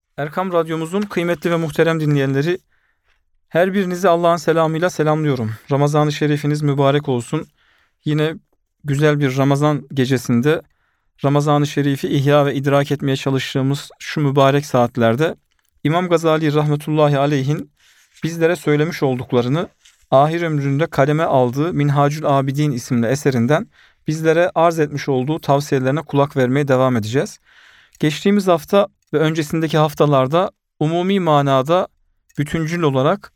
Erkam Radyomuzun kıymetli ve muhterem dinleyenleri, her birinizi Allah'ın selamıyla selamlıyorum. Ramazan-ı Şerifiniz mübarek olsun. Yine güzel bir Ramazan gecesinde Ramazan-ı Şerif'i ihya ve idrak etmeye çalıştığımız şu mübarek saatlerde İmam Gazali rahmetullahi aleyhin bizlere söylemiş olduklarını ahir ömründe kaleme aldığı Minhacül Abidin isimli eserinden bizlere arz etmiş olduğu tavsiyelerine kulak vermeye devam edeceğiz. Geçtiğimiz hafta ve öncesindeki haftalarda umumi manada bütüncül olarak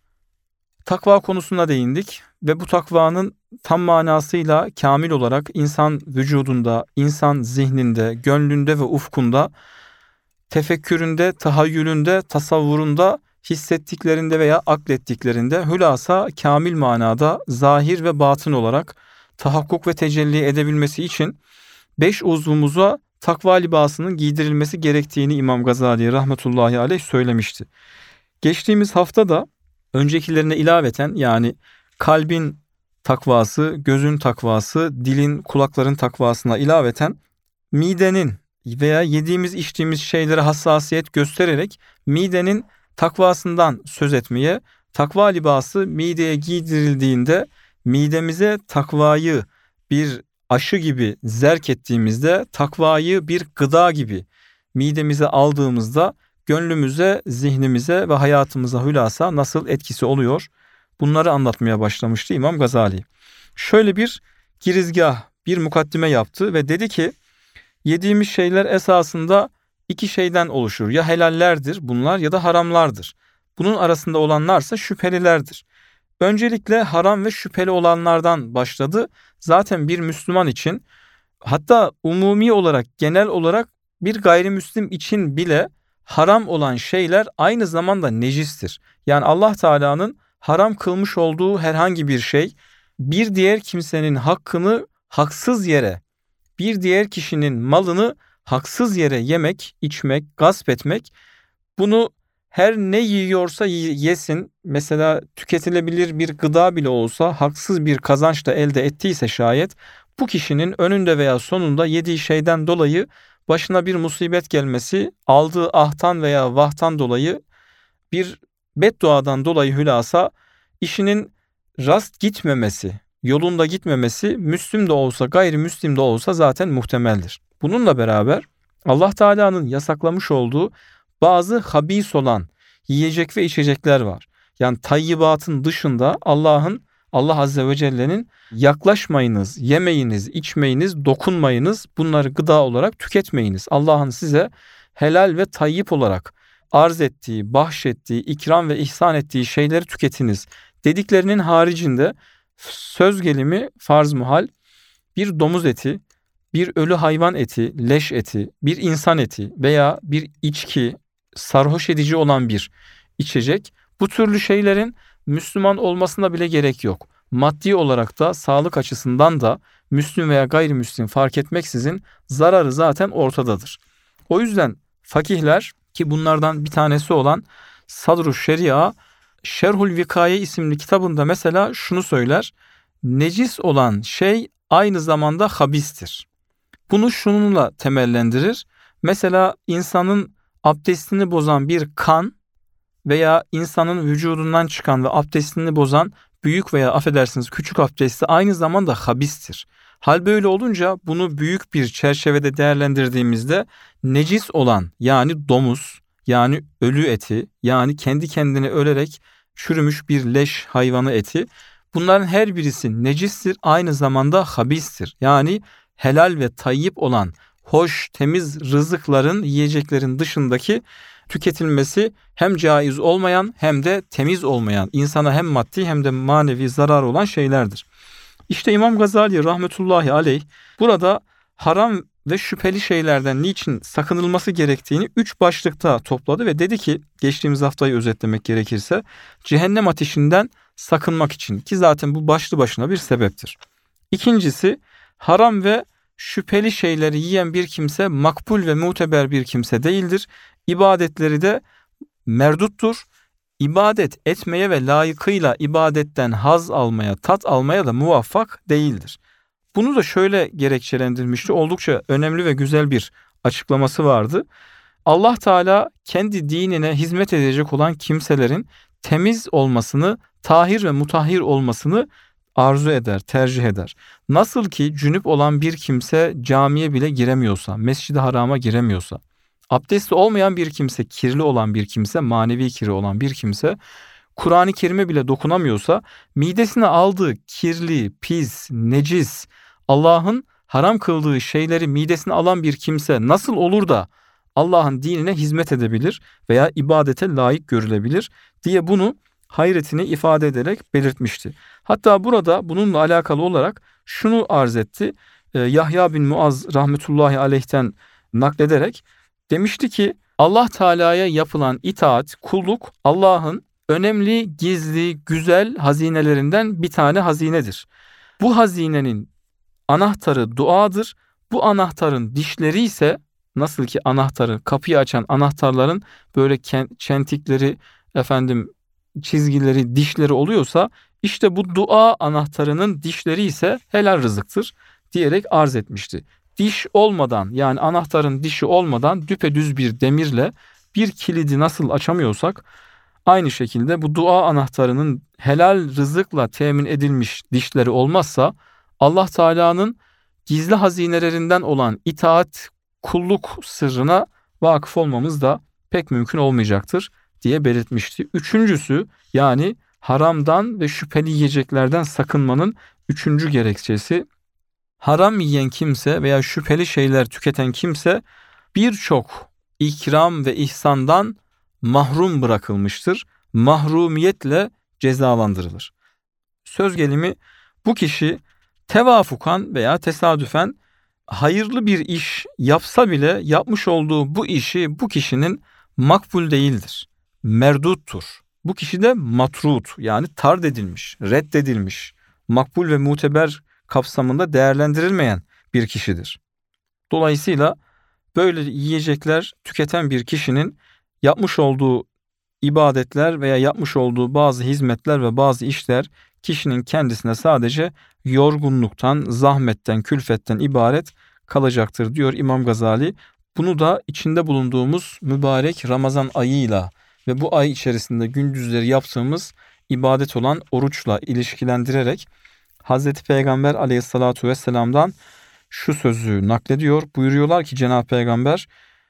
takva konusuna değindik ve bu takvanın tam manasıyla kamil olarak insan vücudunda, insan zihninde, gönlünde ve ufkunda, tefekküründe, tahayyülünde, tasavvurunda, hissettiklerinde veya aklettiklerinde hülasa kamil manada zahir ve batın olarak tahakkuk ve tecelli edebilmesi için 5 uzvumuza takva libasının giydirilmesi gerektiğini İmam Gazali rahmetullahi aleyh söylemişti. Geçtiğimiz hafta da öncekilerine ilaveten, yani kalbin takvası, gözün takvası, dilin, kulakların takvasına ilaveten midenin veya yediğimiz içtiğimiz şeylere hassasiyet göstererek midenin takvasından söz etmeye, takva libası mideye giydirildiğinde midemize takvayı bir aşı gibi zerk ettiğimizde, takvayı bir gıda gibi midemize aldığımızda gönlümüze, zihnimize ve hayatımıza hülasa nasıl etkisi oluyor? Bunları anlatmaya başlamıştı İmam Gazali. Şöyle bir girizgah, bir mukaddime yaptı ve dedi ki, yediğimiz şeyler esasında iki şeyden oluşur. Ya helallerdir bunlar ya da haramlardır. Bunun arasında olanlarsa şüphelilerdir. Öncelikle haram ve şüpheli olanlardan başladı. Zaten bir Müslüman için, hatta umumi olarak, genel olarak bir gayrimüslim için bile haram olan şeyler aynı zamanda necistir. Yani Allah Teala'nın haram kılmış olduğu herhangi bir şey, bir diğer kimsenin hakkını haksız yere, bir diğer kişinin malını haksız yere yemek, içmek, gasp etmek, bunu her ne yiyorsa yesin, mesela tüketilebilir bir gıda bile olsa haksız bir kazanç da elde ettiyse şayet, bu kişinin önünde veya sonunda yediği şeyden dolayı başına bir musibet gelmesi, aldığı ahtan veya vahtan dolayı, bir bedduadan dolayı hülasa işinin rast gitmemesi, yolunda gitmemesi, Müslüm de olsa gayrimüslim de olsa zaten muhtemeldir. Bununla beraber Allah Teala'nın yasaklamış olduğu bazı habis olan yiyecek ve içecekler var. Yani tayyibatın dışında Allah Azze ve Celle'nin yaklaşmayınız, yemeyiniz, içmeyiniz, dokunmayınız, bunları gıda olarak tüketmeyiniz. Allah'ın size helal ve tayyip olarak arz ettiği, bahşettiği, ikram ve ihsan ettiği şeyleri tüketiniz dediklerinin haricinde söz gelimi farz muhal bir domuz eti, bir ölü hayvan eti, leş eti, bir insan eti veya bir içki, sarhoş edici olan bir içecek, bu türlü şeylerin Müslüman olmasına bile gerek yok. Maddi olarak da, sağlık açısından da Müslüm veya gayrimüslim fark etmeksizin zararı zaten ortadadır. O yüzden fakihler, ki bunlardan bir tanesi olan Sadr-ı Şeria, Şerhul Vikaye isimli kitabında mesela şunu söyler: necis olan şey aynı zamanda habistir. Bunu şununla temellendirir. Mesela insanın abdestini bozan bir kan veya insanın vücudundan çıkan ve abdestini bozan büyük veya affedersiniz küçük abdesti aynı zamanda habistir. Hal böyle olunca bunu büyük bir çerçevede değerlendirdiğimizde necis olan, yani domuz, yani ölü eti, yani kendi kendine ölerek çürümüş bir leş hayvanı eti, bunların her birisi necistir, aynı zamanda habistir. Yani helal ve tayyip olan, hoş, temiz rızıkların, yiyeceklerin dışındaki tüketilmesi hem caiz olmayan hem de temiz olmayan, insana hem maddi hem de manevi zarar olan şeylerdir. İşte İmam Gazali rahmetullahi aleyh burada haram ve şüpheli şeylerden niçin sakınılması gerektiğini 3 başlıkta topladı ve dedi ki, geçtiğimiz haftayı özetlemek gerekirse, cehennem ateşinden sakınmak için, ki zaten bu başlı başına bir sebeptir. İkincisi, haram ve şüpheli şeyleri yiyen bir kimse makbul ve muteber bir kimse değildir. İbadetleri de merduttur. İbadet etmeye ve layıkıyla ibadetten haz almaya, tat almaya da muvaffak değildir. Bunu da şöyle gerekçelendirmişti. Oldukça önemli ve güzel bir açıklaması vardı. Allah Teala kendi dinine hizmet edecek olan kimselerin temiz olmasını, tahir ve mutahhir olmasını arzu eder, tercih eder. Nasıl ki cünüp olan bir kimse camiye bile giremiyorsa, Mescid-i Haram'a giremiyorsa, abdestli olmayan bir kimse, kirli olan bir kimse, manevi kirli olan bir kimse, Kur'an-ı Kerim'e bile dokunamıyorsa, midesine aldığı kirli, pis, necis, Allah'ın haram kıldığı şeyleri midesine alan bir kimse nasıl olur da Allah'ın dinine hizmet edebilir veya ibadete layık görülebilir diye bunu hayretini ifade ederek belirtmişti. Hatta burada bununla alakalı olarak şunu arz etti. Yahya bin Muaz rahmetullahi aleyh'ten naklederek demişti ki Allah Teala'ya yapılan itaat, kulluk Allah'ın önemli, gizli, güzel hazinelerinden bir tane hazinedir. Bu hazinenin anahtarı duadır. Bu anahtarın dişleri ise nasıl ki anahtarı, kapıyı açan anahtarların böyle çentikleri, çizgileri, dişleri oluyorsa işte bu dua anahtarının dişleri ise helal rızıktır diyerek arz etmişti. Diş olmadan, yani anahtarın dişi olmadan düpedüz bir demirle bir kilidi nasıl açamıyorsak aynı şekilde bu dua anahtarının helal rızıkla temin edilmiş dişleri olmazsa Allah Teala'nın gizli hazinelerinden olan itaat, kulluk sırrına vakıf olmamız da pek mümkün olmayacaktır diye belirtmişti. Üçüncüsü, yani haramdan ve şüpheli yiyeceklerden sakınmanın üçüncü gerekçesi, haram yiyen kimse veya şüpheli şeyler tüketen kimse birçok ikram ve ihsandan mahrum bırakılmıştır. Mahrumiyetle cezalandırılır. Söz gelimi bu kişi tevafukan veya tesadüfen hayırlı bir iş yapsa bile yapmış olduğu bu işi bu kişinin makbul değildir. Merduttur. Bu kişi de matrut, yani tard edilmiş, reddedilmiş, makbul ve muteber kapsamında değerlendirilmeyen bir kişidir. Dolayısıyla böyle yiyecekler tüketen bir kişinin yapmış olduğu ibadetler veya yapmış olduğu bazı hizmetler ve bazı işler kişinin kendisine sadece yorgunluktan, zahmetten, külfetten ibaret kalacaktır diyor İmam Gazali. Bunu da içinde bulunduğumuz mübarek Ramazan ayıyla ve bu ay içerisinde gündüzleri yaptığımız ibadet olan oruçla ilişkilendirerek Hazreti Peygamber aleyhissalatu vesselam'dan şu sözü naklediyor. Buyuruyorlar ki Cenab-ı Peygamber,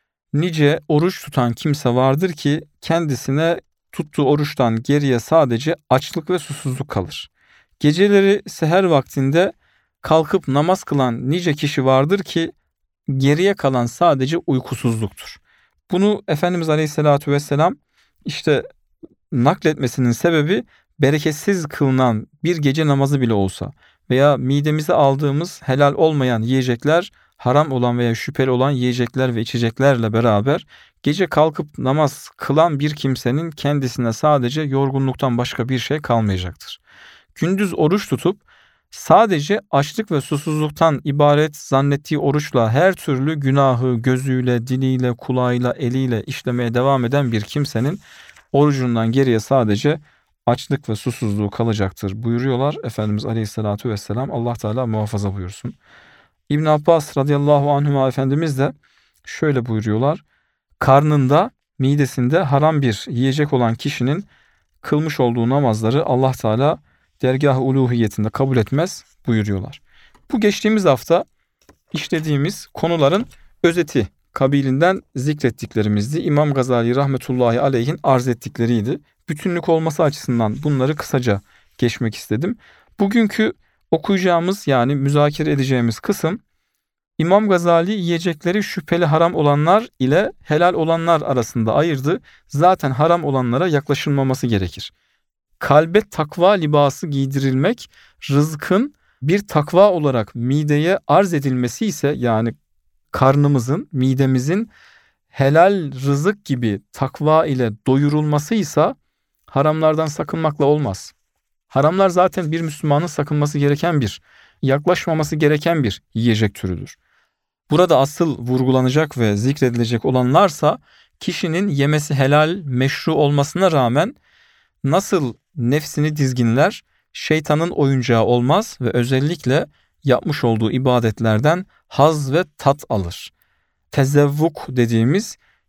nice oruç tutan kimse vardır ki kendisine tuttuğu oruçtan geriye sadece açlık ve susuzluk kalır. Geceleri seher vaktinde kalkıp namaz kılan nice kişi vardır ki geriye kalan sadece uykusuzluktur. Bunu Efendimiz Aleyhisselatü Vesselam işte nakletmesinin sebebi bereketsiz kılınan bir gece namazı bile olsa veya midemize aldığımız helal olmayan yiyecekler, haram olan veya şüpheli olan yiyecekler ve içeceklerle beraber gece kalkıp namaz kılan bir kimsenin kendisine sadece yorgunluktan başka bir şey kalmayacaktır. Gündüz oruç tutup sadece açlık ve susuzluktan ibaret zannettiği oruçla her türlü günahı gözüyle, diliyle, kulağıyla, eliyle işlemeye devam eden bir kimsenin orucundan geriye sadece açlık ve susuzluğu kalacaktır buyuruyorlar Efendimiz Aleyhisselatü Vesselam. Allah Teala muhafaza buyursun. İbn Abbas radıyallahu anhuma Efendimiz de şöyle buyuruyorlar. Karnında, midesinde haram bir yiyecek olan kişinin kılmış olduğu namazları Allah Teala dergâh-ı uluhiyetinde kabul etmez buyuruyorlar. Bu geçtiğimiz hafta işlediğimiz konuların özeti kabilinden zikrettiklerimizdi. İmam Gazali rahmetullahi aleyhin arz ettikleriydi. Bütünlük olması açısından bunları kısaca geçmek istedim. Bugünkü okuyacağımız, yani müzakere edeceğimiz kısım İmam Gazali yiyecekleri şüpheli haram olanlar ile helal olanlar arasında ayırdı. Zaten haram olanlara yaklaşılmaması gerekir. Kalbe takva libası giydirilmek, rızkın bir takva olarak mideye arz edilmesi ise, yani karnımızın, midemizin helal rızık gibi takva ile doyurulması ise haramlardan sakınmakla olmaz. Haramlar zaten bir Müslümanın sakınması gereken yaklaşmaması gereken bir yiyecek türüdür. Burada asıl vurgulanacak ve zikredilecek olanlarsa kişinin yemesi helal, meşru olmasına rağmen nasıl nefsini dizginler, şeytanın oyuncağı olmaz ve özellikle yapmış olduğu ibadetlerden haz ve tat alır. Tezevvuk dediğimiz,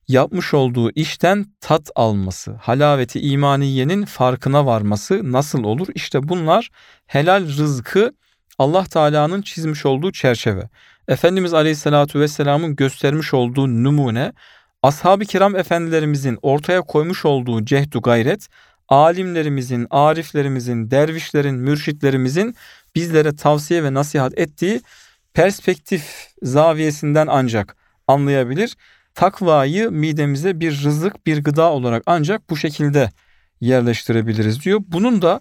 yapmış olduğu işten tat alması, halaveti imaniyenin farkına varması nasıl olur? İşte bunlar helal rızkı Allah Teala'nın çizmiş olduğu çerçeve. Efendimiz Aleyhisselatü Vesselam'ın göstermiş olduğu numune, ashab-ı kiram efendilerimizin ortaya koymuş olduğu cehdu gayret, alimlerimizin, ariflerimizin, dervişlerin, mürşitlerimizin bizlere tavsiye ve nasihat ettiği perspektif zaviyesinden ancak anlayabilir. Takvayı midemize bir rızık, bir gıda olarak ancak bu şekilde yerleştirebiliriz diyor. Bunun da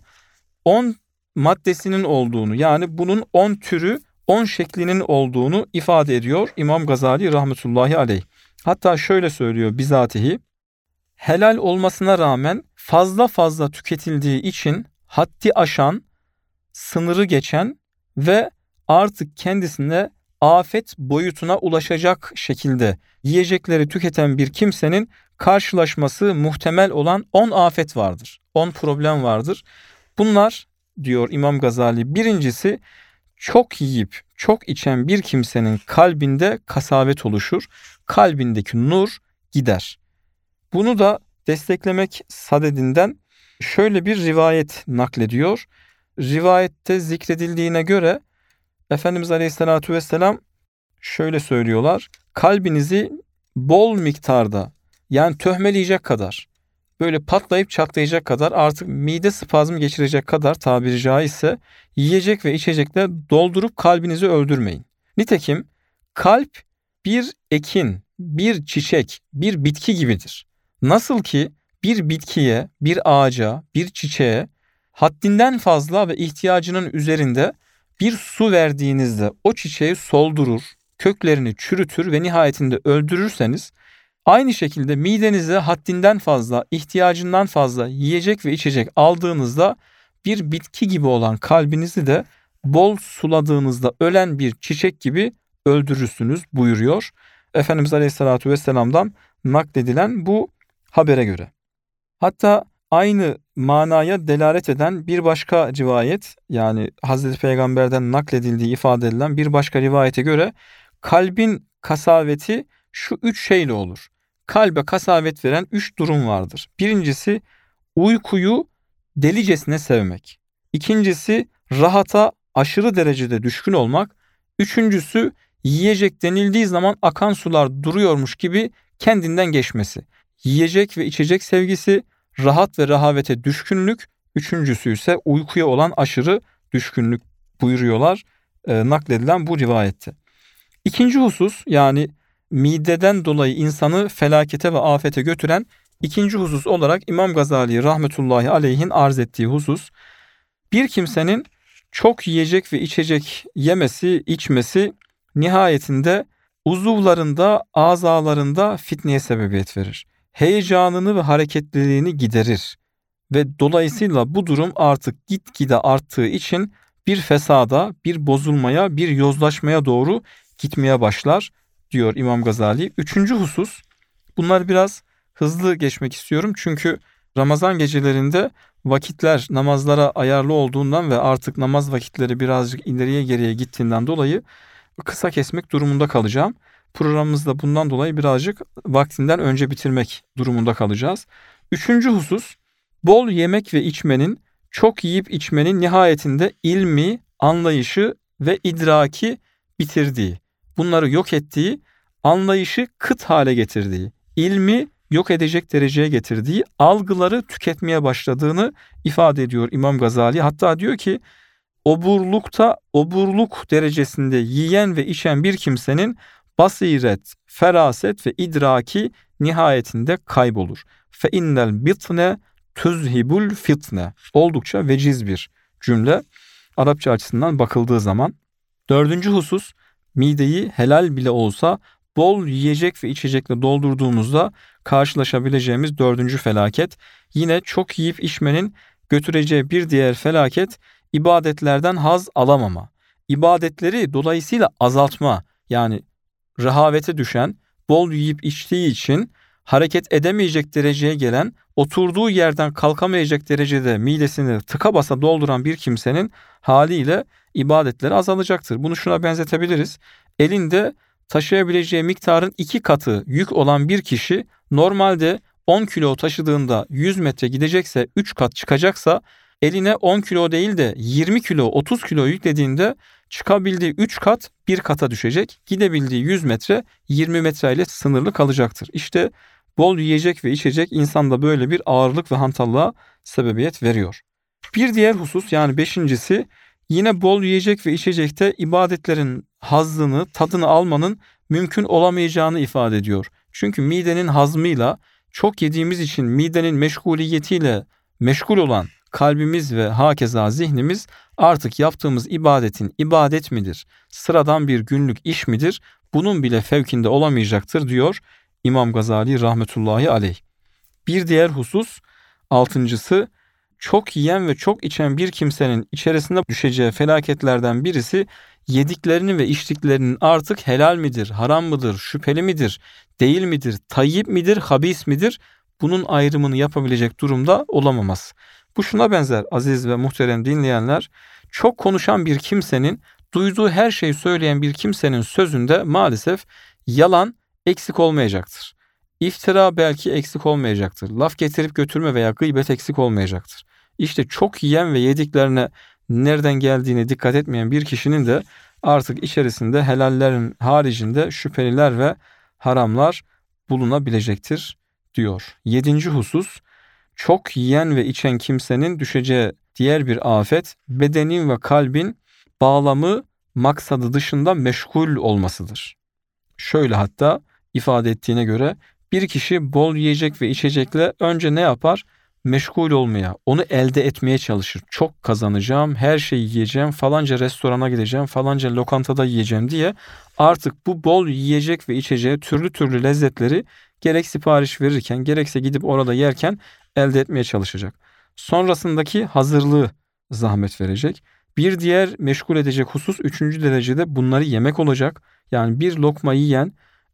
10 maddesinin olduğunu, yani bunun 10 türü, 10 şeklinin olduğunu ifade ediyor İmam Gazali rahmetullahi aleyh. Hatta şöyle söylüyor bizatihi: helal olmasına rağmen fazla tüketildiği için haddi aşan, sınırı geçen ve artık kendisine afet boyutuna ulaşacak şekilde yiyecekleri tüketen bir kimsenin karşılaşması muhtemel olan 10 afet vardır. 10 problem vardır. Bunlar, diyor İmam Gazali, birincisi, çok yiyip çok içen bir kimsenin kalbinde kasavet oluşur. Kalbindeki nur gider. Bunu da desteklemek sadedinden şöyle bir rivayet naklediyor. Rivayette zikredildiğine göre Efendimiz Aleyhisselatü Vesselam şöyle söylüyorlar: kalbinizi bol miktarda, yani töhmeleyecek kadar, böyle patlayıp çatlayacak kadar, artık mide spazmı geçirecek kadar tabiri caizse yiyecek ve içecekle doldurup kalbinizi öldürmeyin. Nitekim kalp bir ekin, bir çiçek, bir bitki gibidir. Nasıl ki bir bitkiye, bir ağaca, bir çiçeğe haddinden fazla ve ihtiyacının üzerinde bir su verdiğinizde o çiçeği soldurur, köklerini çürütür ve nihayetinde öldürürseniz, aynı şekilde midenize haddinden fazla, ihtiyacından fazla yiyecek ve içecek aldığınızda bir bitki gibi olan kalbinizi de bol suladığınızda ölen bir çiçek gibi öldürürsünüz buyuruyor Efendimiz Aleyhisselatü Vesselam'dan nakledilen bu habere göre. Hatta aynı manaya delalet eden bir başka rivayet, yani Hazreti Peygamber'den nakledildiği ifade edilen bir başka rivayete göre kalbin kasaveti şu 3 şeyle olur. Kalbe kasavet veren 3 durum vardır. Birincisi, uykuyu delicesine sevmek. İkincisi, rahata aşırı derecede düşkün olmak. Üçüncüsü, yiyecek denildiği zaman akan sular duruyormuş gibi kendinden geçmesi. Yiyecek ve içecek sevgisi, rahat ve rahavete düşkünlük. Üçüncüsü ise uykuya olan aşırı düşkünlük buyuruyorlar nakledilen bu rivayette. İkinci husus, yani mideden dolayı insanı felakete ve afete götüren ikinci husus olarak İmam Gazali rahmetullahi aleyhin arz ettiği husus, bir kimsenin çok yiyecek ve içecek yemesi, içmesi nihayetinde uzuvlarında, azalarında fitneye sebebiyet verir. Heyecanını ve hareketliliğini giderir ve dolayısıyla bu durum artık gitgide arttığı için bir fesada, bir bozulmaya, bir yozlaşmaya doğru gitmeye başlar diyor İmam Gazali. Üçüncü husus, bunlar biraz hızlı geçmek istiyorum çünkü Ramazan gecelerinde vakitler namazlara ayarlı olduğundan ve artık namaz vakitleri birazcık ileriye geriye gittiğinden dolayı kısa kesmek durumunda kalacağım. Programımızda bundan dolayı birazcık vaktinden önce bitirmek durumunda kalacağız. Üçüncü husus, bol yemek ve içmenin, çok yiyip içmenin nihayetinde ilmi, anlayışı ve idraki bitirdiği, bunları yok ettiği, anlayışı kıt hale getirdiği, ilmi yok edecek dereceye getirdiği, algıları tüketmeye başladığını ifade ediyor İmam Gazali. Hatta diyor ki, oburlukta oburluk derecesinde yiyen ve içen bir kimsenin basiret, feraset ve idraki nihayetinde kaybolur. Fe innel bitne tuzhibul fitne. Oldukça veciz bir cümle Arapça açısından bakıldığı zaman. Dördüncü husus, mideyi helal bile olsa bol yiyecek ve içecekle doldurduğumuzda karşılaşabileceğimiz dördüncü felaket. Yine çok yiyip içmenin götüreceği bir diğer felaket, ibadetlerden haz alamama. İbadetleri dolayısıyla azaltma, yani rehavete düşen, bol yiyip içtiği için hareket edemeyecek dereceye gelen, oturduğu yerden kalkamayacak derecede midesini tıka basa dolduran bir kimsenin haliyle ibadetleri azalacaktır. Bunu şuna benzetebiliriz. Elinde taşıyabileceği miktarın 2 katı yük olan bir kişi normalde 10 kilo taşıdığında 100 metre gidecekse 3 kat çıkacaksa, eline 10 kilo değil de 20 kilo 30 kilo yüklediğinde çıkabildiği 3 kat 1 kata düşecek. Gidebildiği 100 metre 20 metre ile sınırlı kalacaktır. İşte bol yiyecek ve içecek insanda böyle bir ağırlık ve hantallığa sebebiyet veriyor. Bir diğer husus, yani 5.'si, yine bol yiyecek ve içecekte ibadetlerin hazzını, tadını almanın mümkün olamayacağını ifade ediyor. Çünkü midenin hazmıyla, çok yediğimiz için midenin meşguliyetiyle meşgul olan kalbimiz ve hakeza zihnimiz artık yaptığımız ibadetin ibadet midir, sıradan bir günlük iş midir, bunun bile fevkinde olamayacaktır diyor İmam Gazali rahmetullahi aleyh. Bir diğer husus, 6.'sı, çok yiyen ve çok içen bir kimsenin içerisinde düşeceği felaketlerden birisi, yediklerinin ve içtiklerinin artık helal midir, haram mıdır, şüpheli midir, değil midir, tayyip midir, habis midir, bunun ayrımını yapabilecek durumda olamaması. Bu şuna benzer aziz ve muhterem dinleyenler, çok konuşan bir kimsenin, duyduğu her şeyi söyleyen bir kimsenin sözünde maalesef yalan eksik olmayacaktır. İftira belki eksik olmayacaktır. Laf getirip götürme veya gıybet eksik olmayacaktır. İşte çok yiyen ve yediklerine nereden geldiğine dikkat etmeyen bir kişinin de artık içerisinde helallerin haricinde şüpheliler ve haramlar bulunabilecektir diyor. 7. husus, çok yiyen ve içen kimsenin düşeceği diğer bir afet, bedenin ve kalbin bağlamı maksadı dışında meşgul olmasıdır. Şöyle hatta ifade ettiğine göre, bir kişi bol yiyecek ve içecekle önce ne yapar? Meşgul olmaya, onu elde etmeye çalışır. Çok kazanacağım, her şeyi yiyeceğim, falanca restorana gideceğim, falanca lokantada yiyeceğim diye artık bu bol yiyecek ve içeceği, türlü türlü lezzetleri gerek sipariş verirken gerekse gidip orada yerken elde etmeye çalışacak. Sonrasındaki hazırlığı zahmet verecek. Bir diğer meşgul edecek husus 3. derecede bunları yemek olacak. Yani bir lokma yiyen,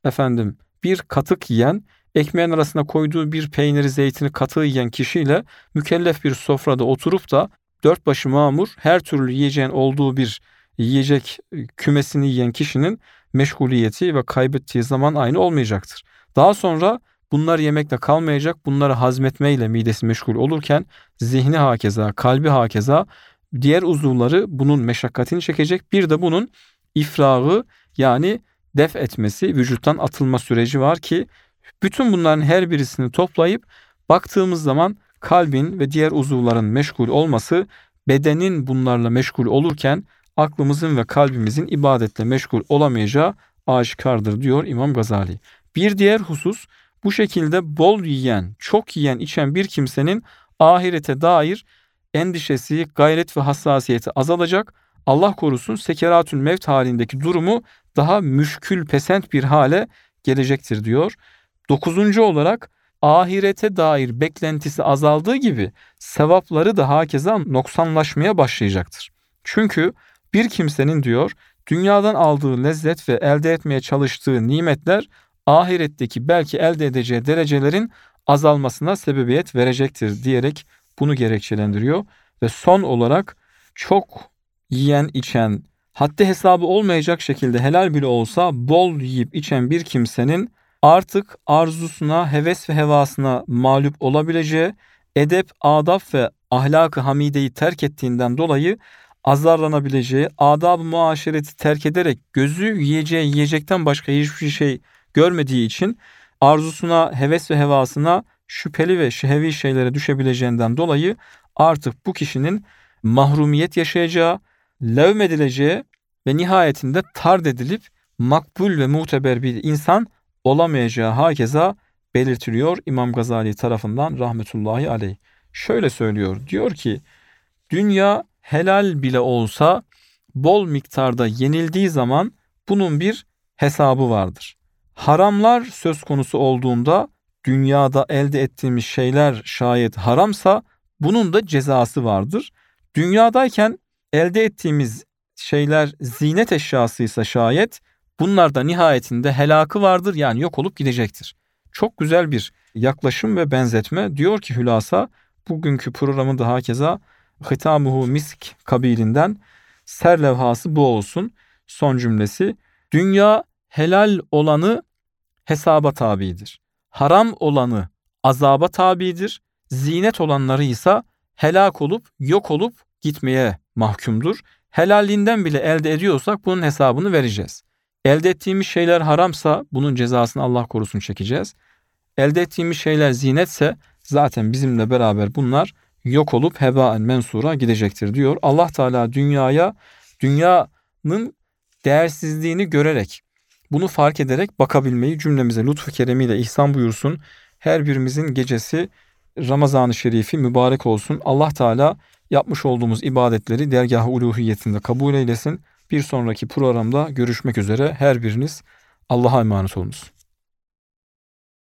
bir katık yiyen, ekmeğin arasına koyduğu bir peyniri, zeytini, katığı yiyen kişiyle mükellef bir sofrada oturup da dört başı mamur her türlü yiyeceğin olduğu bir yiyecek kümesini yiyen kişinin meşguliyeti ve kaybettiği zaman aynı olmayacaktır. Daha sonra bunlar yemekle kalmayacak, bunları hazmetmeyle midesi meşgul olurken zihni hakeza, kalbi hakeza, diğer uzuvları bunun meşakkatini çekecek. Bir de bunun ifragı, yani def etmesi, vücuttan atılma süreci var ki bütün bunların her birisini toplayıp baktığımız zaman kalbin ve diğer uzuvların meşgul olması, bedenin bunlarla meşgul olurken aklımızın ve kalbimizin ibadetle meşgul olamayacağı aşikardır diyor İmam Gazali. Bir diğer husus, bu şekilde bol yiyen, çok yiyen, içen bir kimsenin ahirete dair endişesi, gayret ve hassasiyeti azalacak. Allah korusun, sekeratül mevt halindeki durumu daha müşkül, pesent bir hale gelecektir diyor. 9. olarak ahirete dair beklentisi azaldığı gibi sevapları da hakeza noksanlaşmaya başlayacaktır. Çünkü bir kimsenin diyor dünyadan aldığı lezzet ve elde etmeye çalıştığı nimetler ahiretteki belki elde edeceği derecelerin azalmasına sebebiyet verecektir diyerek bunu gerekçelendiriyor. Ve son olarak çok yiyen, içen, haddi hesabı olmayacak şekilde helal bile olsa bol yiyip içen bir kimsenin artık arzusuna, heves ve hevasına mağlup olabileceği, edep, adab ve ahlak-ı hamideyi terk ettiğinden dolayı azarlanabileceği, adab-ı muaşereti terk ederek gözü yiyeceği yiyecekten başka hiçbir şey görmediği için arzusuna, heves ve hevasına şüpheli ve şehevi şeylere düşebileceğinden dolayı artık bu kişinin mahrumiyet yaşayacağı, levmedileceği ve nihayetinde tard edilip makbul ve muteber bir insan olamayacağı hakeza belirtiliyor İmam Gazali tarafından rahmetullahi aleyh. Şöyle söylüyor, diyor ki dünya helal bile olsa bol miktarda yenildiği zaman bunun bir hesabı vardır. Haramlar söz konusu olduğunda dünyada elde ettiğimiz şeyler şayet haramsa bunun da cezası vardır. Dünyadayken elde ettiğimiz şeyler zinet eşyasıysa şayet bunlarda nihayetinde helakı vardır, yani yok olup gidecektir. Çok güzel bir yaklaşım ve benzetme. Diyor ki hülasa, bugünkü programın da hakeza hitamuhu misk kabilinden serlevhası bu olsun. Son cümlesi, dünya helal olanı hesaba tabidir. Haram olanı azaba tabidir. Zinet olanları ise helak olup yok olup gitmeye mahkumdur. Helalinden bile elde ediyorsak bunun hesabını vereceğiz. Elde ettiğimiz şeyler haramsa bunun cezasını Allah korusun çekeceğiz. Elde ettiğimiz şeyler zinetse zaten bizimle beraber bunlar yok olup hebaen mensura gidecektir diyor. Allah Teala dünyanın değersizliğini görerek, bunu fark ederek bakabilmeyi cümlemize lütfu keremiyle ihsan buyursun. Her birimizin gecesi Ramazan-ı Şerifi mübarek olsun. Allah Teala yapmış olduğumuz ibadetleri dergâh-ı uluhiyetinde kabul eylesin. Bir sonraki programda görüşmek üzere. Her biriniz Allah'a emanet olunuz.